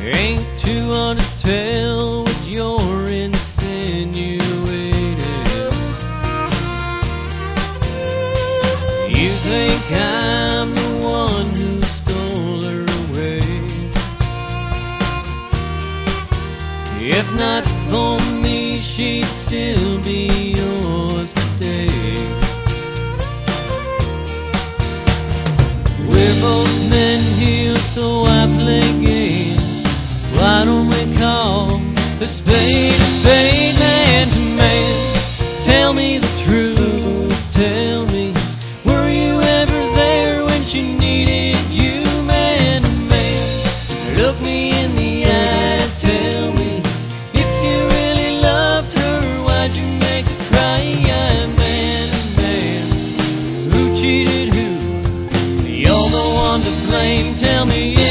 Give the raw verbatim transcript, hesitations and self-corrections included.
Ain't too hard to tell what you're insinuating. You think I'm the one who stole her away. If not for me, she'd still be yours today. We're both men here, so I play games. Why don't we call a spade a spade, man to man? Tell me the truth, tell me, were you ever there when she needed you, man to man? Look me in the eye, tell me, if you really loved her, why'd you make her cry, man to man? Who cheated who? You're the one to blame, tell me.